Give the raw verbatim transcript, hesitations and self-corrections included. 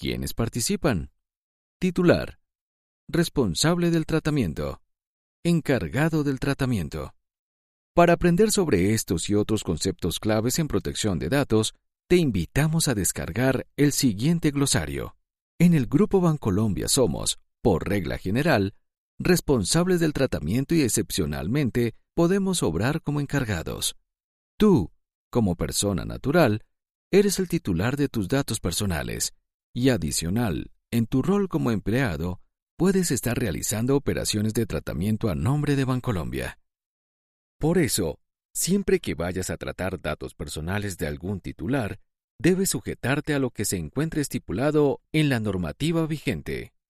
¿Quiénes participan? Titular. Responsable del tratamiento. Encargado del tratamiento. Para aprender sobre estos y otros conceptos claves en protección de datos, te invitamos a descargar el siguiente glosario. En el Grupo Bancolombia somos, por regla general, responsables del tratamiento y excepcionalmente podemos obrar como encargados. Tú, como persona natural, eres el titular de tus datos personales y adicional, en tu rol como empleado, puedes estar realizando operaciones de tratamiento a nombre de Bancolombia. Por eso, siempre que vayas a tratar datos personales de algún titular, debes sujetarte a lo que se encuentre estipulado en la normativa vigente.